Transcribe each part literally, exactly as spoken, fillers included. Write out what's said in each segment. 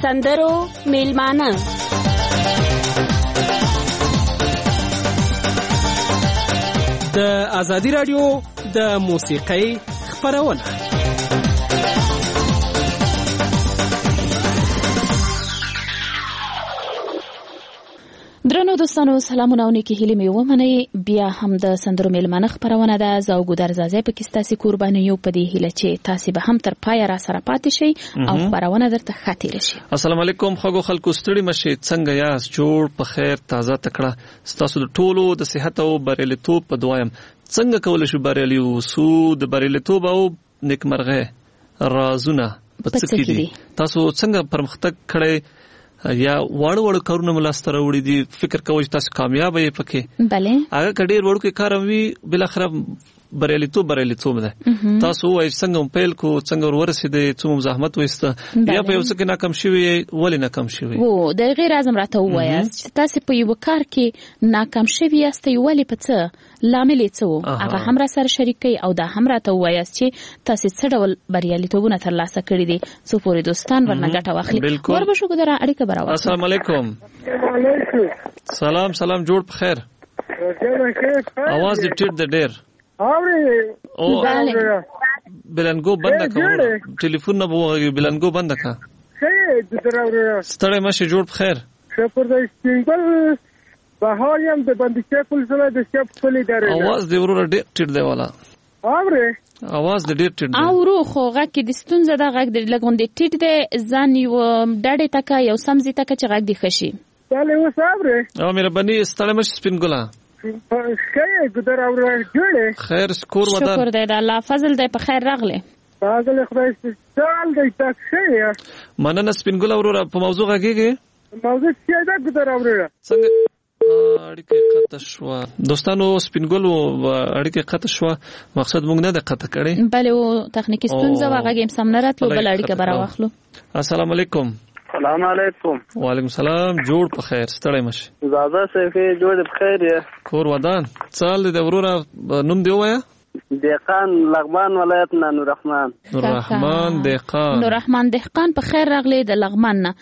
سندرو میلمانه د ازادي رادیو د موسیقۍ خپرونه. درنو دوستانو سلامونه او نیکی هیلې مې ومنئ. بیا هم د سندرو میلمانه خپرونه ده. زه او ګودر زازی پکې ستاسې قرباني یو په دې هیله چې تاسې به هم تر پایه را سره پاتې شئ او خپرونه درته ښه تېره شي. السلام علیکم خوږو خلکو، ستړي مشئ، څنګه یاست؟ جوړ په خیر، تازه تکړه. ستاسو د ټولو د صحت او بریالیتوب په دعا یم. څنګه کولی شو بریالي اوسو؟ د بریالیتوب او نیکمرغۍ رازونه په څه کې دي؟ تاسو څنګه پرمختګ کړی یا واړو واړو کارونه ملاسته راوړي دي؟ فکر کوئ چې تاسو کامیاب یې پکې؟ بله. هغه که ډېر وړوکی کار وي بالاخره بریالیتوب بریالیتوب ده. تاسو وایئ څنګه مو پیل کو، څنګه ور ورسېدئ، څومره زحمت وایسته، یا په یو څه کې ناکام شوي ولې ناکام شوي؟ هو د هغې راز هم راته ووایاست چې تاسې په یوه کار کې ناکام شوي یاستئ، ولې په څه لامل یې څه و؟ هغه هم را سره شریک کړئ او دا هم راته ووایاست چې تاسې څه ډول بریالیتوبونه ترلاسه کړي دي، څو پورې دوستان ورنه ګټه واخلي. ور به شو ګودره اړیکه به راواخلو. السلام علیکم. سلام سلام، جوړ په خیر. اواز دې ټیټ دی ډېر. او بلنګو بند کړه، ټلیفون نه بوغږي، بلنګو بند کړه. ستړی مشه، جوړ په خیر. شکر دې سپینګل بهایم د بندکې پل سره د شپ پلی درې. اواز دې ورور ډېر ټیټ دی والا. اوره اواز دې ډېر ټیټ دی. اورو خو غږ کې د ستونزه ده، غږ دې لګوندې ټیټ دی. ځان یو ډډې تکا یو سمزي تکا چې غږ دې خشي. چاله و صبره. او مهرباني ستړی مشه سپینګلا. خیر ګدر اوره جوړه. خیر سکور ودان. شکر دې د الله فضل دې په خیر راغله. فضل خدای ستاسو دې تاسو. مننه سپینګلا اوره. په موضوع غږیږي؟ موضوع څه ده ګدر اوره؟ څنګه اړیکه قطع شو؟ دوستانو سپینګل اړیکه قطع شو، مقصد موږ نه د قطع کړي. بله و تخنیکی ستونزه واغه هم سم نه راتلو، بل اړیکه برا واخلو. السلام علیکم. السلام علیکم. وعلیکم السلام، جوړ په خیر، ستړی مشه. زاده سیفی جوړ په خیر یې. کور ودان. څال دې وروره نوم دی وایا؟ دهقان لغمان ولایت نه. نور رحمان. نور رحمان دهقان. نور رحمان دهقان په خیر راغلی د لغمان نه.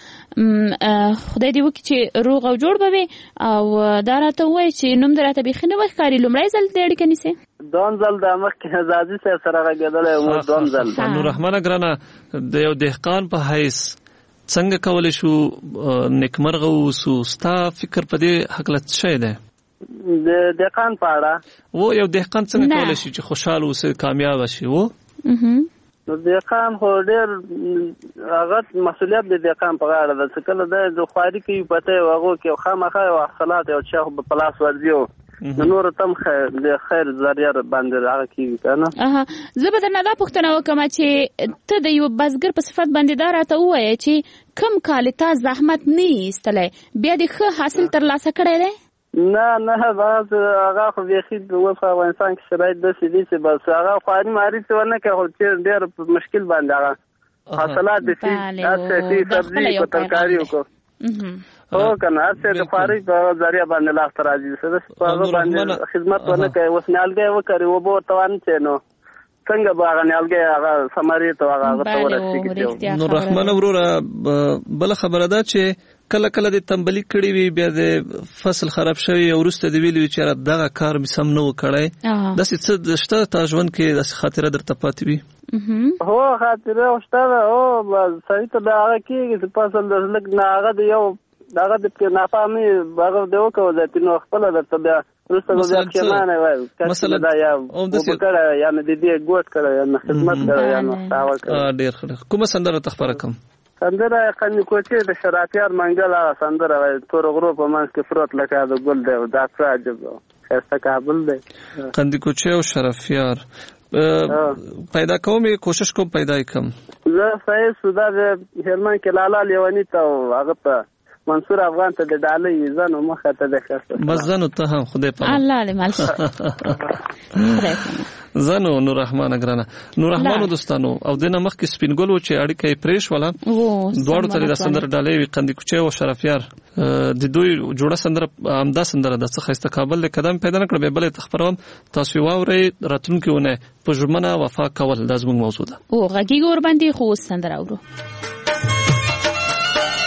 خدای دې وکړي چې روغ او جوړ به وي. او دا راته ووایي چې نوم دې راته بیخي نه وښکاري، لومړی ځل دې اړیکه نیسې؟ دوم ځل د مخکې زازي صاحب سره غږېدلی وم. دوم ځل. نور رحمانه ګرانه، د یو دهقان په حیث څنګه کولی شو نیکمرغه اوسو؟ ستا فکر په دې هکله څه شی دی؟ د دهقان په اړه و یو دهقان څنګه کولی شي چې خوشحاله اوسي، کامیاب شي؟ و نو دهقان خو ډېر هغه مسؤلیت د دهقان په غاړه ده، چې کله د خواري کوي پته یې هغو کې خامخا یو حاصلات یو څه خو په لاس ورځي و نو نور تم د خیر ذریعه باندې هغه کېږي که نه. زه به درنه دا پوښتنه وکړم چې ته د یو بزګر په صفت باندې دا راته ووایه چې کوم کال تا زحمت نه یې ایستلی، بیا دې ښه حاصل ترلاسه کړی دی؟ نه نه بس هغه خو بیخي اوس په افغانستان کې شرایط داسې دي چې بس هغه خواري ماري څه ونه کړه، خو چې ډېر مشکل باندې هغه حاصلات دې شي هسې سبزي په ترکاري وکړو. هو که نه هسې د خواري په ذریعه باندې لاسته راځي، په هغه باندې خدمت ونه کوي. اوس نیالګی وکري اوبه ورته وانچې نو څنګه به هغه نیالګی هغه ثمرې ته هغه هغه ته ورسېږي. نور رحمانه وروره، بله خبره ده چې کله کله د تنبلي کړي وي، بیا د فصل خراب شوی او وروسته د ویلي وي چې دغه کار مې سم نه و کړی. داسې څه شته تا ژوند کې داسې خاطره درته پاتې وي؟ هو خاطره شته ده. هو سړي ته به هغه کېږي چې فصل د لږ نه هغه د یو هغه د ناپامي هغه د وکړو ځاتي نو خپله درته بیا وروسته به بیا پښېمانه وایي مثلا دا یا اوبه کړی یا مې د دې ګوټ کړی یا مې خدمت کړی یا مې ساوه کړی. ډېر ښه. کومه سندره ته خپره کړم؟ سندره قندي کوچې د شرافیار منګل هغه سندره وایي، تور غرو په منځ کې پروت لکه د ګل دی. دا څه عجب دی، ښایسته کابل دی. قندي کوچې او شرافیار پیدا کوم، کوشش کوم پیدا یې کړم. زه صحیح سودا د هلمند کې لالا لیوني ته هغه ته منصور افغان ته د ډالۍ زنو مخه ته د خسته بس زنو ته هم خدای په الله له مال زنو. نور رحمان ګرانه، نور رحمان دوستانو او دنه مخکې سپینګل و چې اړیکه یې پریش ولا دوړو ته د سندر ډالۍ وي، قندي کوچې او شرافیار د دوی جوړه سندره امدا سندره د څه خسته کابل له قدم پیدا نکړ به بل تخبرم تاسو واوري راتونکو ونه په ژمنه وفا کول د زموږ موضوع ده. او غږی ور باندې خو سندره اورو.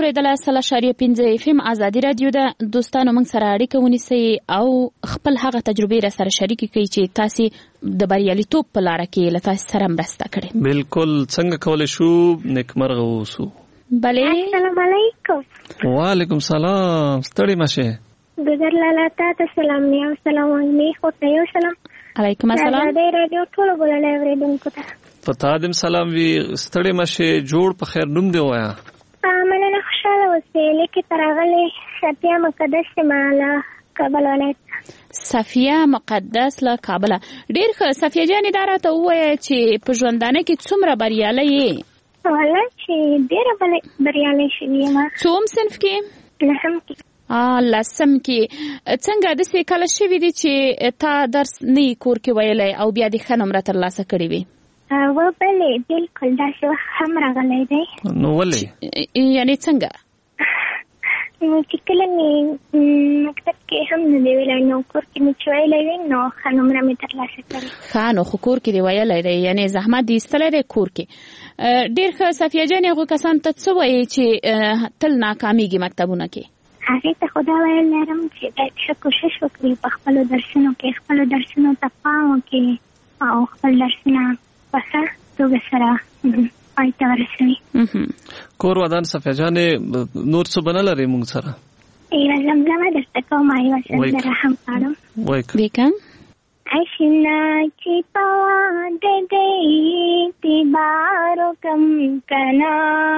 اوریدله سل اشاریه پنځه اف ام ازادي رادیو ده. دوستانو موږ سره اړیکه ونیسئ او خپل هغه تجربې را سره شریکې کړئ چې تاسې د بریالیتوب په لاره کې له تاسې سره مرسته کړې. بالکل څنګه کولی شو نیکمرغه اوسو؟ بله. السلام علیکم. وعلیکم سلام. ستړي مشه. ګذر لاله تاسو سلام نیو سلام علیکم خو یو سلام. علیکم السلام. ازادي رادیو ټول بولل اوریدونکو ته. پتا دې سلام وی ستړي مشه جوړ په خیر نوم دی وایا. مننه خوشاله اوسئ. لیکي ترغلي صفیه مقدس مالا کابل ولایت. صفیه مقدس له کابل. ډیر ښه صفیه جانې دا راته ووایه چې په ژوندانه کې څومره بریالی یې؟ والله چې ډېره بریالی شوې یم. څوم صنف کې؟ لسم کې. لسم کې. څنګه داسې کله شوي دي چې تا درس نه یې کور کې ویلی او بیا دې ښه نمره ترلاسه کړې وي؟ و بلې بلکل داسې وخت هم راغلی دی. نو ولې؟ یعنې څنګه؟ چې کله مې مکتب کې هم نه دی ویلی نو کور کې مې چې ویلی وي نو ښه نمره مې ترلاسه کړې. ښه نو خو کور کې دې ویلی دی یعنې زحمت دې ایستلی دی کور کې. ډېر ښه صفیه جانې هغو کسانو ته څه وایې چې تل ناکامیږي مکتبونه کې؟ هغې ته خو دا ویل لرم چې باید ښه کوشش وکړي په خپلو درسونو کې خپلو درسونو ته پام وکړي او خپل درسونه په ښه توګه سره پای ته ورسوي. کور ودان صفیه جانې نور څه به نه لرې موږ سره؟ یوه زمزمه درته کوم یوه سندره هم غواړم. وایه. اشنا چې په واده دی اعتبار وکم کنه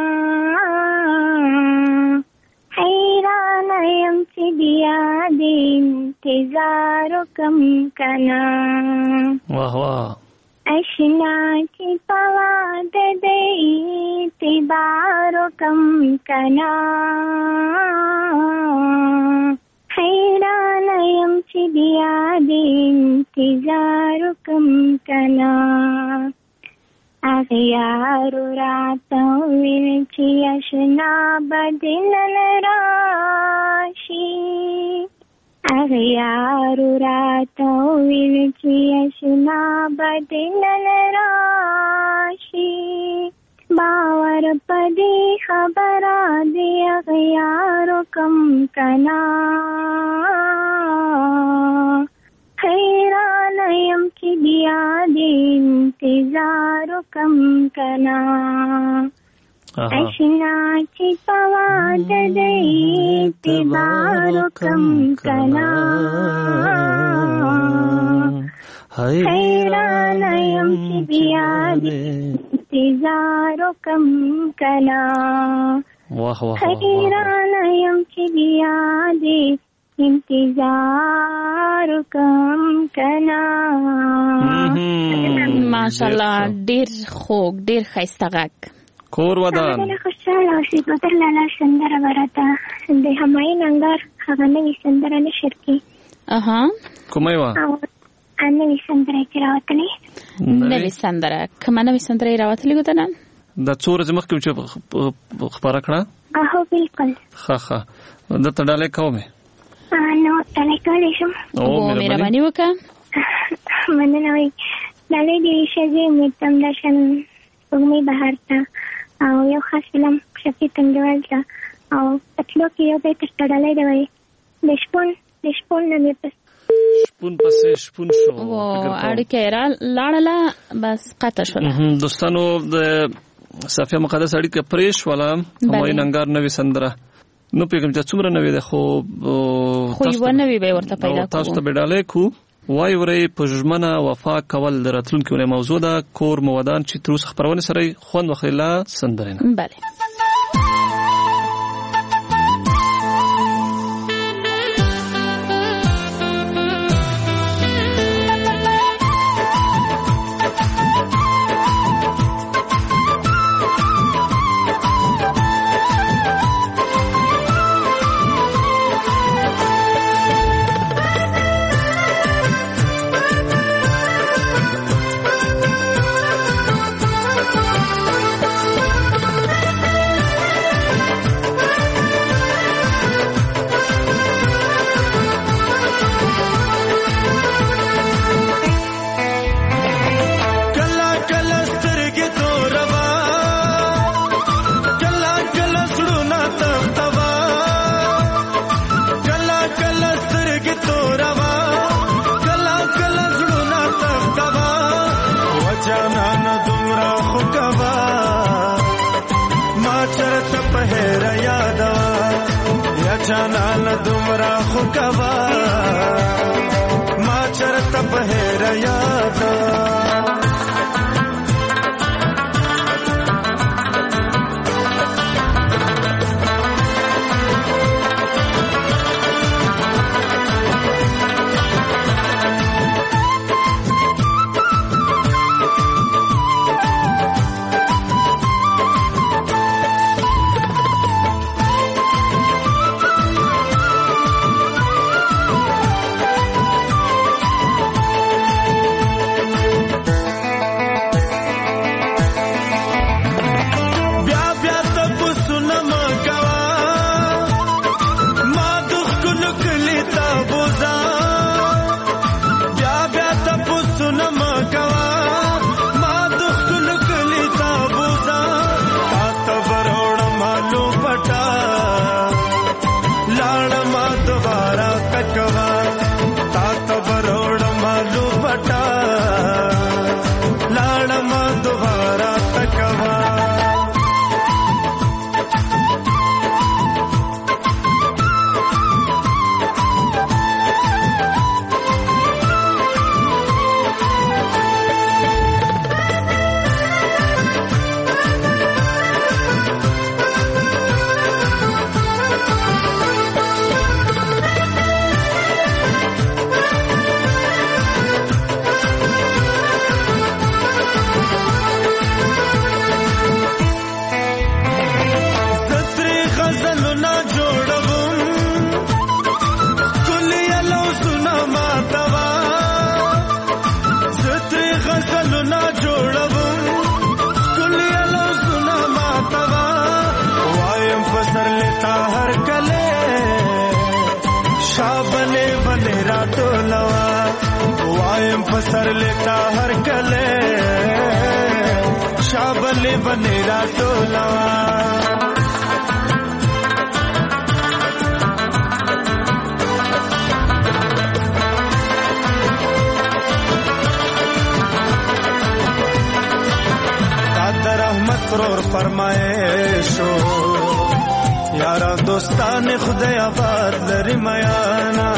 حیرانه یم چې بیا دې انتظار وکم کنه. واه واه. اشنا چې په واده دی اعتبار وکم کنه حیرانه یم چې بیا دې انتظار وکم کنه. هغې یارو راته وویل چې اشنا به دې نن راشي. هغې یارو راته وویل چې اشنا به دې نن راشي. باور په دې خبره دې هغې یارو کم کنه حیرانه یم چې بیا دې انتظار وکم کنه. اشنا چې په واده دی اعتبار وکم کنه حیرانه یم چې بیا دې انتظار وکم کنه حیرانه یم چې بیا دې انتظار وکم کنه. ماشاءالله ډېر خوږ ډېر ښایسته غږ. کور ودان. ډېره خوشحاله اوسئ. ګذر لاله سندره به راته د همایون انګار هغه نوې سندره نشر کړي. اها کومه وه؟ نوې سندره یې چې راوتلې. نوې سندره کومه نوې سندره یې راوتلې ګوتنه؟ دا څو ورځې مخکې چې خپاره کړه؟ هو بالکل. ښه ښه دلته ډالۍ کومې؟ نو ډالۍ کولی شم. مهرباني وکړه. مننه وایي. ډالۍ د ښځې امید همداشان سپوږمۍ بهر ته او یو خاص فلم شفیع تنګیوال ته او په تلو کې یو بیت ته ډالۍ ده وایي د شپون د شپون نه مې پس شپون پسې شپون شو. اړیکه یې لاړله بس قطع شوله. دوستانو د صفیه مقدس اړیکه پرې شوله. همایون انګار نوې سندره نو پیغام چې څومره نوې ده خو خو یوه نوې به ورته پیدا کوو. تاسو ته به ډالۍ کوو. وای ورې په ژمنه وفا کول د راتلونکي ونې موضوع ده. کور مو ودان چې تر اوسه خپرونې سره خوند واخلي له سندرې نه. بله. خو کوا ما چرته په هر یاد सर लेता हर कले शाबले बनेरा टोला दादर रहमत रोर फरमाएशो यारा दोस्तान खुदा आबाद लरी मयाना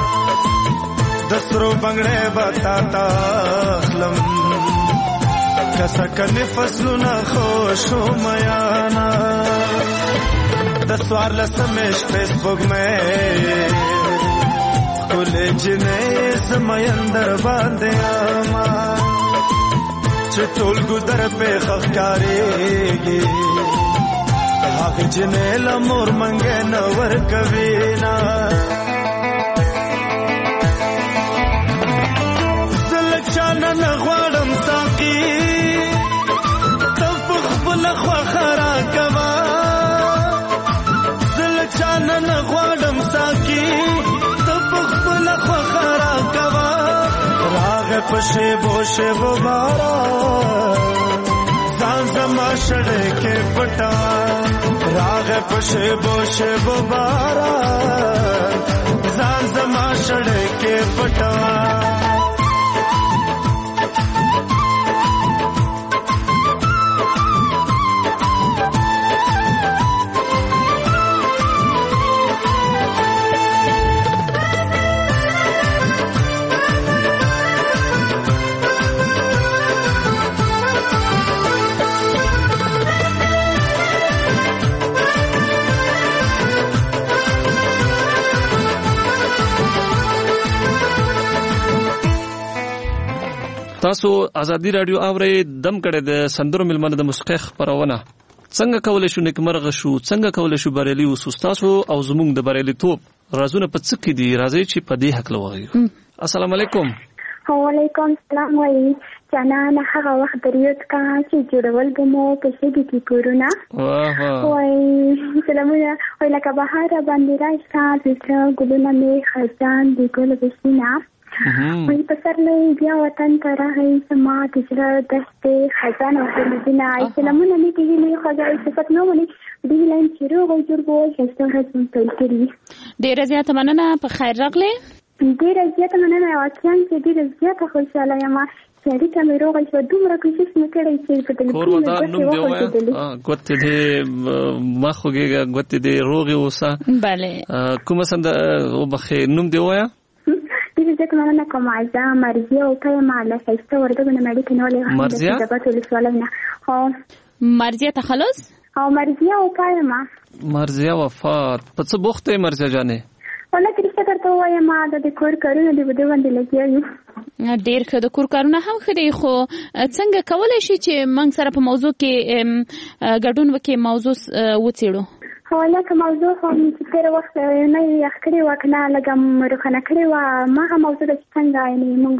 दसरो बंगड़े बताता खलम कसकन फसलुना खुशो मयाना दसवार लसमेश फेसबुक में खुले जिने समयंदर बांधे आमा चटोल गुदर पे खखकारेगी हाक जिने लमोर मंगे नवर कवीना न غواړم ساقي تفخ بل خخرا کوا زل چان نه غواړم ساقي تفخ بل خخرا کوا راغ پښه بوشه و بارا ځان زما شړې کې پټا راغ پښه بوشه و بارا ځان زما شړې کې پټا تاسو ازادي رادیو اورئ دم کړه د سندرو ملمنه د موسیقي خبرونه څنګه کولای شو نیکمرغه شو څنګه کولای شو بریالي وسو تاسو او زموږ د بریالي توپ رازونه په څه کې دي راځي چې په دې حق لوغي السلام علیکم وعلیکم السلام وای جنانه هغه وخت دریوت کا چې جوړول بمو په شګي کې کورونه واه وای سلامونه وای لکه بهار باندې راځه چې ګلونه می خزان دی ګل بسینا وای په سر له بیا وطن ته راغی سما تجربه دسته خزان او دینه سلامونه می کې نه خزان صفات نو ونی دی لاین چې روغ جوړ وو چې څنګه څنګه کړی ډیر زیات مننه په خیر راغله ډېره زیاته مننه واقعا چې ډېره زیاته خوشحاله یم چې اړیکه مې روغه شوه. دومره کوشش مې کړی چې په کور ودان نوم دی ووایه ګوتې دې مه خوږېږه ګوتې دې روغې اوسه. بله کومه سنده وبخې نوم دی ووایه. ډېره زیاته مننه کوم عزه مرضیه وفا یم له ښایسته وردګو نه مې اړیکې نیولې وه د سیدآباد ولسوالۍ نه. مرضیه تخلص او مرضیه وفا یم. مرضیه وفا په څه بوخته یې مرضیه جانې؟ والله چې رښتیا درته ووایم د دې کور کارونه دې په دې باندې لګیا یو. ډېر ښه. د کور کارونه هم ښه دي خو څنګه کولی شي چې موږ سره په موضوع کې ګډون وکړي موضوع وڅېړو؟ والله که موضوع خو چې تېر وخت نه یې یخ کړې وه که نه لږه روښانه کړې وه ما هم موضوع ده چې څنګه یعنې مونږ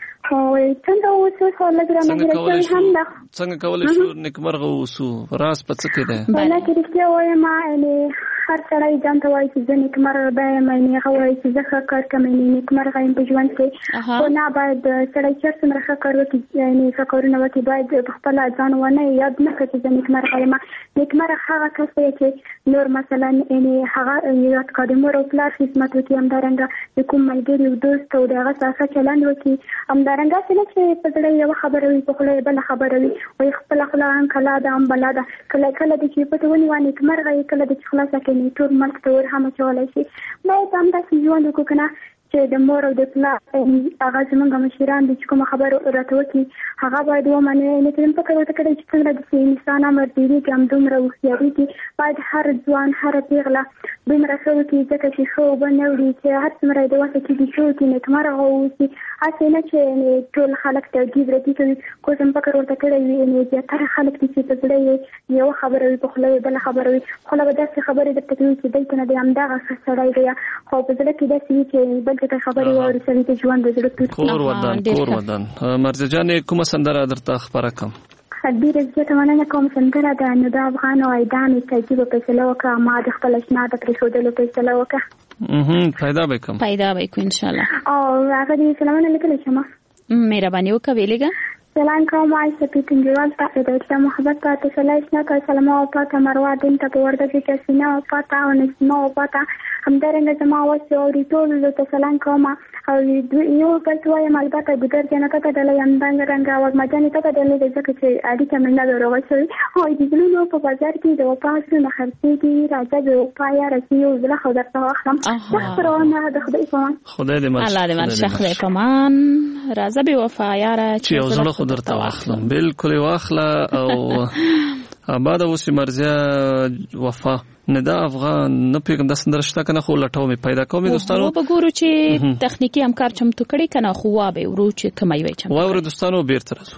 څنګه اوسو خو لږ رانه هېره شوې هم ده. څنګه کولی شو نیکمرغه اوسو؟ راز په څه کې دی؟ والله که رښتیا ووایم یعنې هر سړی ځان ته وایي چې زه نیکمرغه به یم یعنې هغه وایي چې زه ښه کار کوم یعنې نیکمرغه یم په ژوند کې. خو نه باید سړی چې هر څومره ښه کار وکړي یعنې ښه کارونه وکړي باید په خپله ځان ونه یاد نه کړي چې زه نیکمرغه یم. نیکمرغه هغه کس دی چې نور مثلا یعنې هغه یاد کړي د مور او پلار خدمت وکړي همدارنګه د کوم ملګري او دوست او د هغه سره ښه چلند وکړي همدارنګه چې نه چې په زړه یوه خبره وي په خوله یې بله خبره وي وایي خپله خوله هم کلا ده هم بلا ده کله کله د چې پټې ونیوه نیکمرغه یې کله د چې خلاصه کړي ټول ملک ته ور هم اچولی شي. باید همداسې ژوند وکړو که نه چې د مور او د پلار هغه زموږ مشران دي چې کومه خبره راته وکړي هغه باید ومنو. یعنې چې فکر ورته کړی چې څنګه داسې انسان امر ډېرېږي همدومره هوښیارېږي باید هر ځوان هره پېغله دومره ښه وکړي ځکه چې ښه اوبه نه وړي چې هر څومره یې د وسه کېږي ښه وکړي نیکمرغه واوسي. هسې نه چې ټول خلک توجیب ردي کوي. کوم فکر ورته کړی وي یعنې زیاتره خلک دي چې په زړه یې یوه خبره وي په خوله یې بله خبره وي. خوله به داسې خبرې درته کوي چې دلته نه دی همدغه ښه سړی دی خو په زړه کې داسې وي چې بل ته خبرې واوري سړي ته ژوند د زړه توت کور ودان کور ودان. مرضیه جانې کومه سندره درته خپره کړم؟ ډېره زیاته مننه کوم سندره ده نو د افغان او ایدا مې تجربه فیصله وکړه ما د خپل اشنا د پرېښودلو فیصله وکړه. پیدا به کوم پیدا به کوو انشاءالله. او هغه دې سلامونه لیکلی شم. مهرباني وکړه ویلېږه. سلام کوم عایشه پیټنګیوال ته د اسلام محبت ته سلام نه ته سلام او پاته مروه دین ته ورده کې سینا او پاته او نسمه او پاته همدارنګه زما واسه او ټول ته سلام کوم او یو بل څه یم البته ګذر جنته ته د لیم باندې رنګ او مجاني ته د لږ ځکه چې اړیکه مې نه دروغه شوی او د ګلونو په بازار کې د وپاسو نه خرڅې دي راځي د پایا رسي او زله خو درته واخلم شکرونه د خدای په امان. خدای دې الله دې مل شخله په امان راځي به وفا یاره چې یو زله خو درته واخلم بالکل واخله او آباد اوسې مرضیه وفا نه دا افغان نه پیغام د سندره شته کنه خو لټاو می پیدا کوم دوستانو په ګورو چې تخنیکی همکار چمتو کړي کنه خو وا به ورو چې کمای وای چم واور دوستانو بیرته راځو.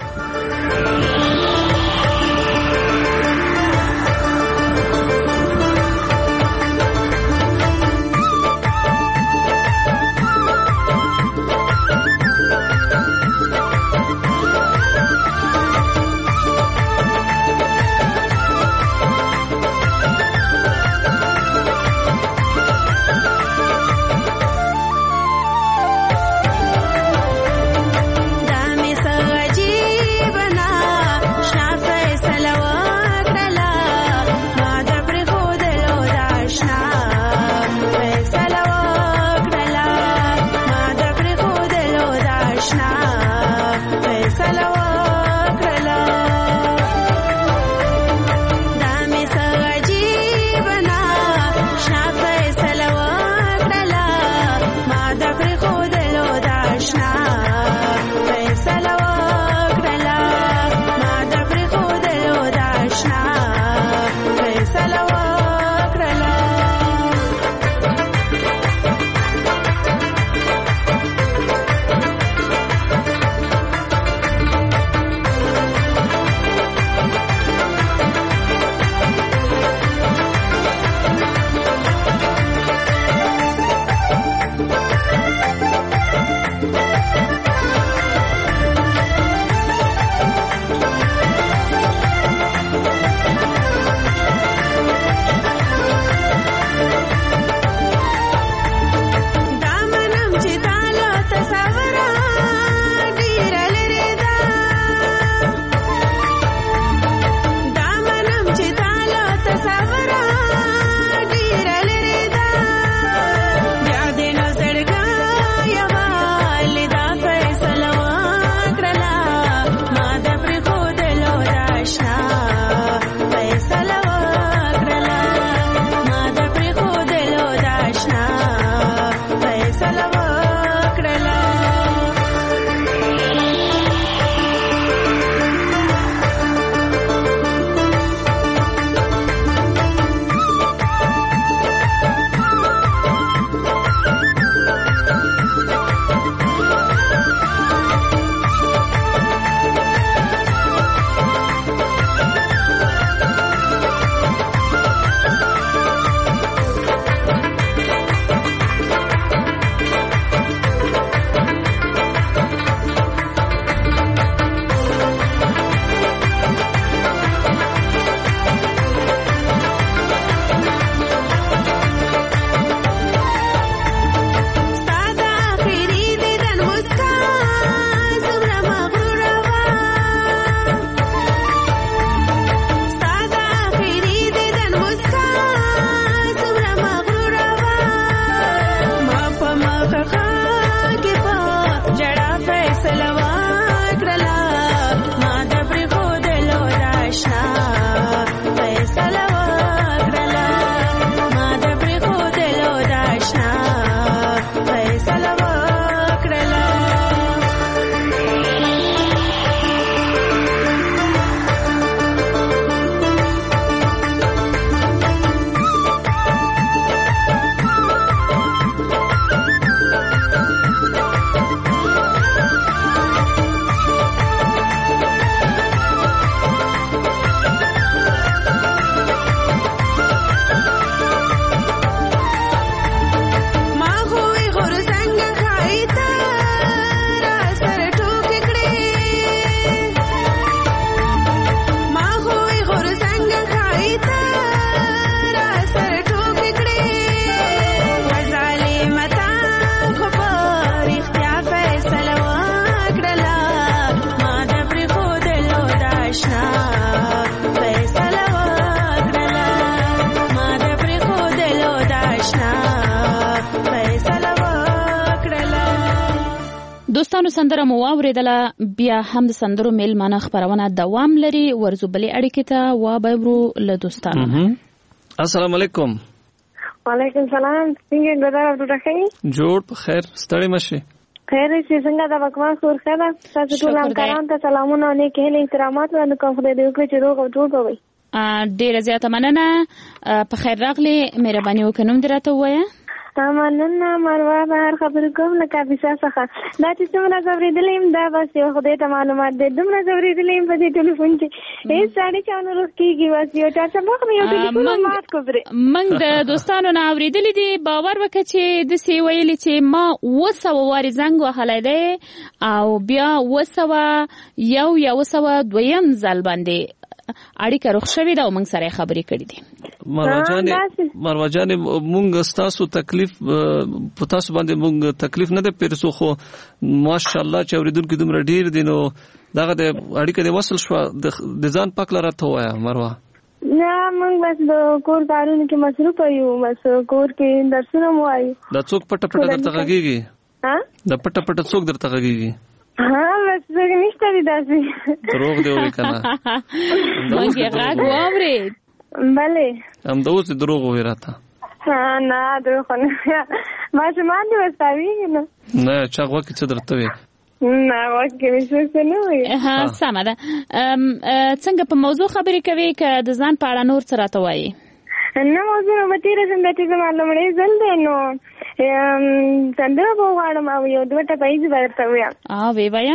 دوستانو سندره مو واوریدله بیا هم د سندرو میلمانه خبرونه دوام لري ورزو بلې اړیکې ته وابرو له دوستانو. السلام علیکم. وعلیکم السلام. څنګه ګذار او ټاکې جوړ په خیر ستړي مشه خیر چې څنګه د وکما خور خدا تاسو ټول همکارانو ته سلامونه او نیک هیله احترامات ورنه کوم خدای دې وکړي چې روغ او جوړ وي. ډیره زیاته مننه په خیر راغلی مهرباني وکړئ نوم درته ووایه. مننه مروه بهر خبرې کوم له کاپیسا څخه دا چې څومره زوریدلې یم دا بس یو خدای ته معلومات دی دومره زوریدلې یم په دې ټلیفون کې هېڅ ساړې چانو روغ کېږي بس یو چا څه مخ مې یو ټلیفون مات کو پرې موږ د دوستانو نه اورېدلي دي باور وکړه چې داسې ویلي چې ما اوه سوه وارې زنګ وهلی دی او بیا اوه سوه یو یا اوه سوه دویم ځل باندې اړیکه روغ شوې ده او موږ سره خبرې کړې دي. مروه جانې موږ ستاسو تکلیف په تاسو باندې موږ تکلیف نه ده پېرسو خو ماشاءالله چې اورېدونکي دومره ډېر دي نو دغه د اړیکه دې وصل شوه د ځان پاک لاره ته ووایه مروه. نه موږ بس د کور کارونو کې مصروفه یو بس کور کې درسونه مو وایو. دا څوک پټه پټه درته غږېږي دا پټه پټه څوک درته غږېږي؟ ها بس څنګه نشته دي داسې دروغ دی وایي کنه موږ یې غږ واورېد. بله همدا اوس دروغ وایي راته. نه دروغ نه ماشومان دې ورساویږي نه نه چا غوږ کې څه درته وایي نه غوږ کې مې څه نه وایي. ها سمه ده. څنګه په موضوع خبرې کوې که د ځان په اړه نور څه راته وایي؟ نه موضوع به تېره څنګه چې زما لومړی ځل دی نو سندره به وغواړم او یو دوه ټپیزې به درته ووایم. ویې وایه.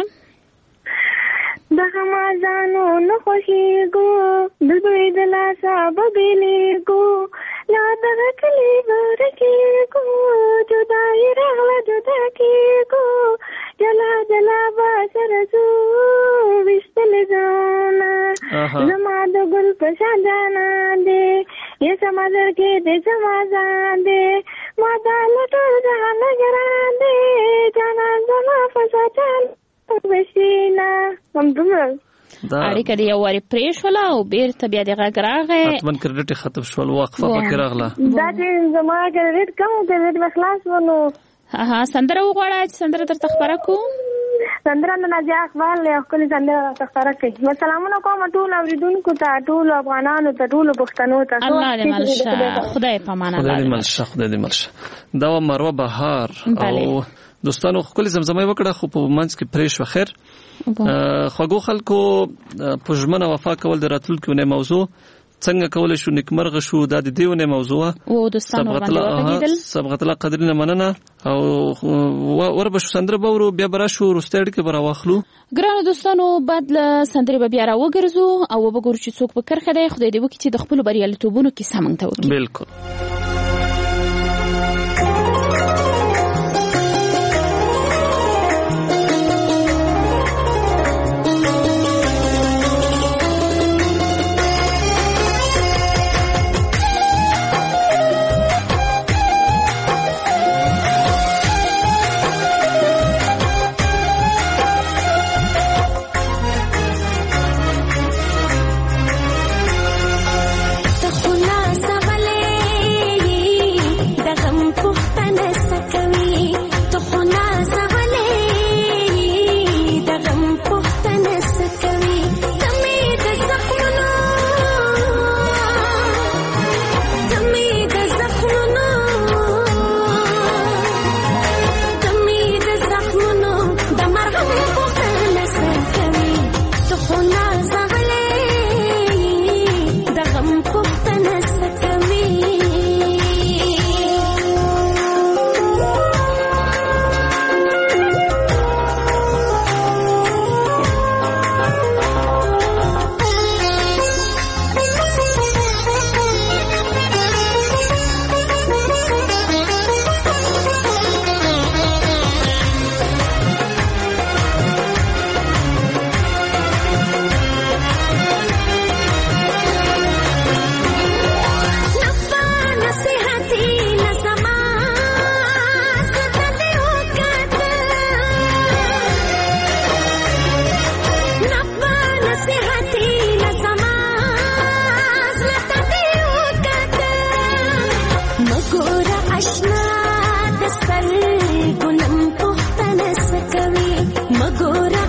د خمازانو نه خوښېږو دلبرې د لاسه به بېلېږو لا دغه کلي به ورکېږو جدا یې راغله جدا کېږو جلا جلا به سره ځو ویشتلې ځانه زما د ګل په شان جانان دی یې سما زړګې دی زما ځان دی ما دا له ټول جهان نه ګران دی جانان زما په ساتل بشینه همدومره. اړیکه دې یو وارې پرې شوله او بېرته بیا دې غږ راغی حتمن کریډټ یې ختم شول وقفه پکې راغله. دا چې زما کریډټ کم و کریډټ به خلاص و نو سندره وغواړه چې سندره درته خپره کړو. سندره د نازیه اقبال یو ښکلې سندره راته خپره کړي. سلامونه کوم ټولو اورېدونکو ته ټولو افغانانو ته ټولو پښتنو ته. الله دې مل شه خدای په امان خدای دې مل شه خدای دې مل شه. دا وه مروه بهار او دوستانو ښکلې زمزمه یې وکړه خو په منځ کې پرې شوه. خیر خوږو خلکو په ژمنه وفا کول د راتلونکي اونۍ موضوع څنګه کولی شو نیکمرغه شو دا د دې اونۍ موضوع وه. سبقت الله قدرینه مننه او وربشو سندره به ورو بیا به راشو وروستۍ اړیکې به راواخلو. ګرانو دوستانو بعد له سندرې به بیا راوګرځو او وبګورو چې څوک په کرښه دی. خدای دې وکړي چې د خپلو بریالیتوبونو کیسه موږ ته وکړي. بالکل. خلاص غلې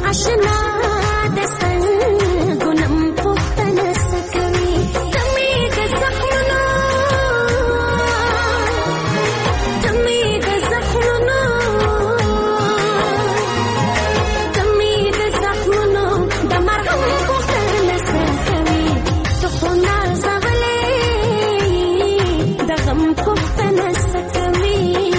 آشنا د سنگونم پوښتنه سکوي تمې د زخمونو تمې د زخمونو تمې د زخمونو د مرهم پوښتنه سکوي ته خو نازولې د غم پوښتنه سکوي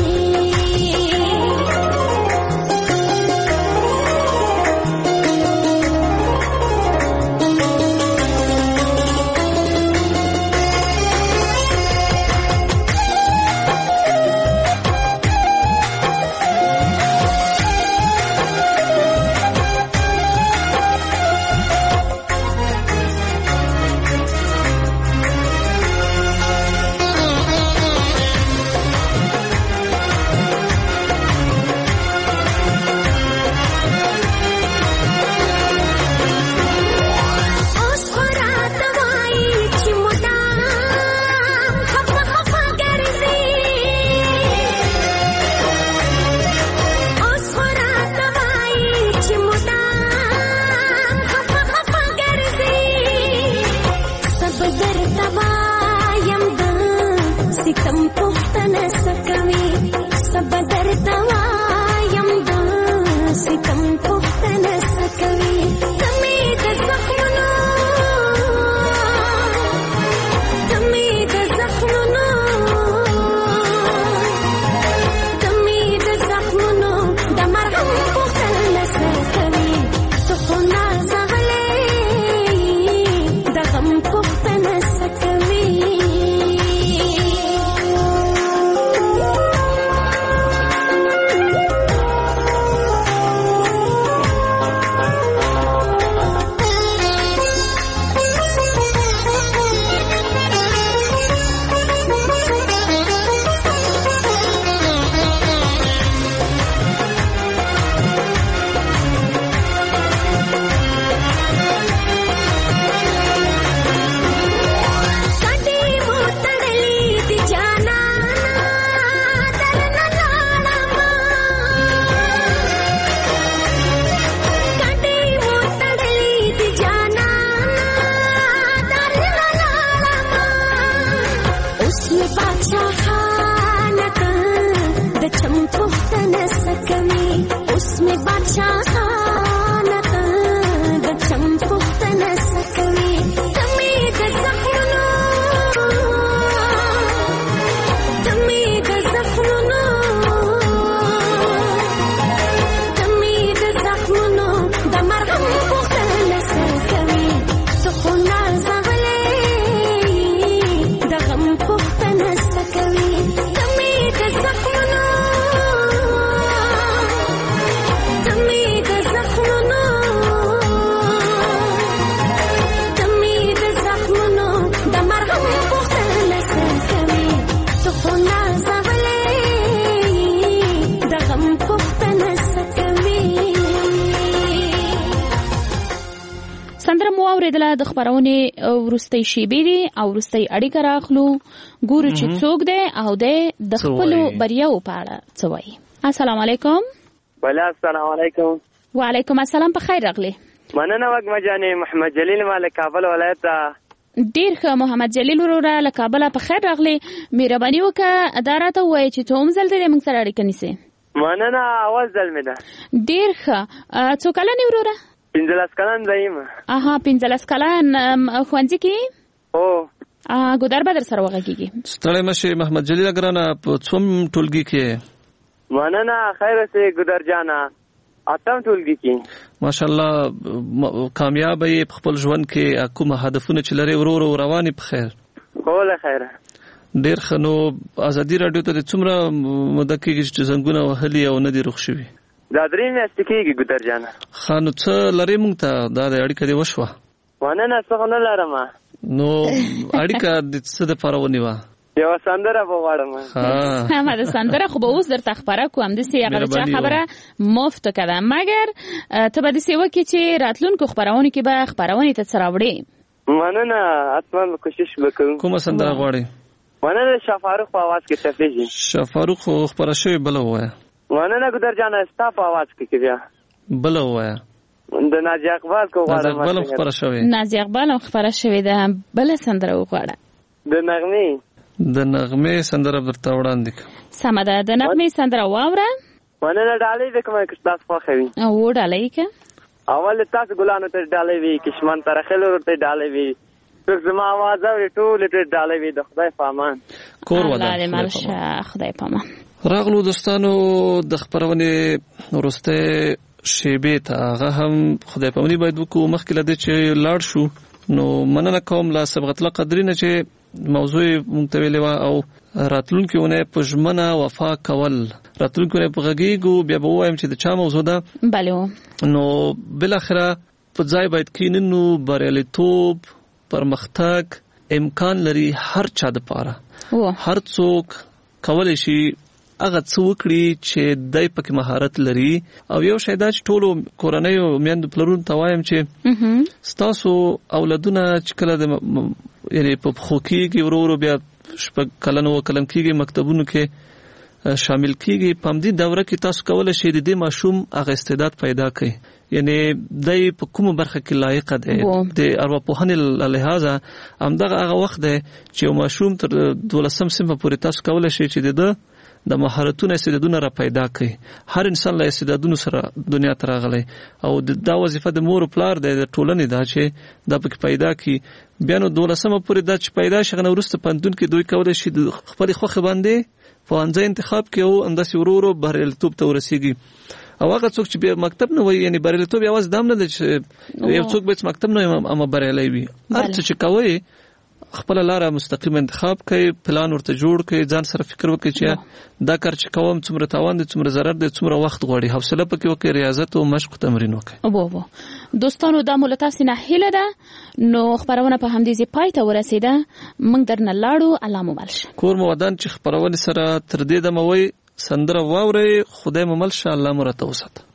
د خبرونه ورستۍ شیبې دي او ورستۍ اړیکه راخلو ګورو چې څوک دی او د خپل بریاو په اړه څه وایي. السلام علیکم. بله السلام علیکم. وعلیکم السلام. په خیر راغلی. مننه وګمه جانې. محمد جلیل ما له کابل ولایت. ډیر ښه محمد جلیل وروره له کابل په خیر راغلی. مهرباني وکړه دا راته ووایه چې ته هم ځل دې موږ سره اړیکه نیسې. مننه اول ځل مې ده. ډیر ښه. څو کلن یې وروره؟ پنځلس کلن یم. اها پنځلس کلن ښوونځي کې؟ هو. ګودر به در سره وغږیږي. ستړی مشې محمد جلیل ګرانه په څوم ټولګي کې؟ مننه خیر اوسې ګودر جانه. اتم ټولګي کې. ماشاءالله کامیاب یې په خپل ژوند کې کوم هدفونه چې لري ورو ورو روانې په خیر؟ هو له خیره. ډیر ښه. نو ازادي راډیو ته څومره موده کېږي چې زنګونه وهلي او نه دي روغ شوي؟ دا درې میاشتې کېږي ګودر جانه. ښه نو څه لرې موږ ته دا د اړیکه دې وشوه؟ مننه څه خو نه لرم. نو اړیکه د څه دپاره ونیوه؟ یو سندره به غواړم. همه د سندره خو به اوس درته خبره کوم. داسې هغه چا خبره مفت کړه مګر ته به داسې وکړې چې راتلونکو خپرونو کې به خپرونې ته څه راوړې. مننه حتما کوشش وکړم. کومه سندره غواړې؟ مننه شاه فاروق په اواز کې تفریحي. شاه فاروق خو خپره شوې بله ووایه. مننه ګودر جانه ستا په اواز کې بیا بله ووایه. د نازي اقبال کو غواړم. نازي اقبال خبره شوې. نازي اقبال خبره شوې ده. بل سندره وغواړه. د نغمه د نغمه سندره درته وړاندې. سمه ده. د نغمه سندره واوره. ونه ډالۍ د کومه کې تاسو خو خوي. او ډالۍ کې اول تاسو ګلانو ته ډالۍ وی کشمن تر خلور ته ډالۍ وی. څوک زما आवाज اوري ټول ته ډالۍ وی. د خدای په امان. کور ودا. الله دې مالشه خدای په امان. راغلو دوستانو د خبرونه ورسته شیبه ته هغه هم خدای په امان باید وکړو. مخکې لده چې لاړ شو نو مننه کوم لا سبقت لا قدرینه چې موضوع مونږ او راتلونکي ونه په ژمنه وفا کول. راتلونکي ونه په غږیږو بیا به وایم چې د چا موضوع ده. بله. نو بل اخره په ځای باید کیننو بریالیتوب پرمختګ امکان لري هر چا د پاره. هر څوک کولای شي هغه څه وکړي چې دای پکې مهارت لري. او یو شی دا چې ټولو کورنیو میندو پلرونو ته وایم چې ستاسو اولادونه چې کله د یعنی په خو کېږي ورو ورو بیا شپږ کلن او کلن کېږي مکتبونو کې شامل کېږي. په همدې دوره کې تاسو کولای شئ د دې ماشوم هغه استعداد پیدا کړئ. یعنی دای په کومه برخه کې لایق دی. د ارواپوهنې له لحاظه همدغه هغه وخت دی چې یو ماشوم تر دولسم صنف پورې تاسو کولای شئ چې د د مهارتونو استعدادونه را پیدا کړي. هر انسان له استعدادونو سره دنیا ته راغلی او دا وظیفه د مور او پلار د ټولنې دا چې دا پکې پیدا کړي. بیا نو دولسمه پورې دا چې پیدا شي غنه وروسته پوهنتون کې دوی کولای شي د خپل خوښه باندې پوهنځي انتخاب کړي او همداسې ورو ورو بریالیتوب ته ورسیږي. او هغه څوک چې مکتب نه وي یعنی بریالیتوب یوازې دام نه دی چې یو څوک به مکتب نه وي اما بریالی وي. هر څه چې کوي خپل لاره مستقیم انتخاب کوي، پلان ورته جوړ کوي، ځان سره فکر وکړي چې دا کار چې کوم څومره تاوان دي، څومره ضرر دي، څومره وخت غواړي، حوصله پکې وکړي، ریاضت او مشق تمرین وکړي. او بو دوستانو دا مولتاسي نه هیله ده نو خبرونه په همدې ځای پای ته ورسیده. موږ درنه لاړو. الله مو ملشه. کور مو ودان چې خبرونه سره تر دې دمه وي سندره واوري. خدای مو ملشه. الله مو راته وساته.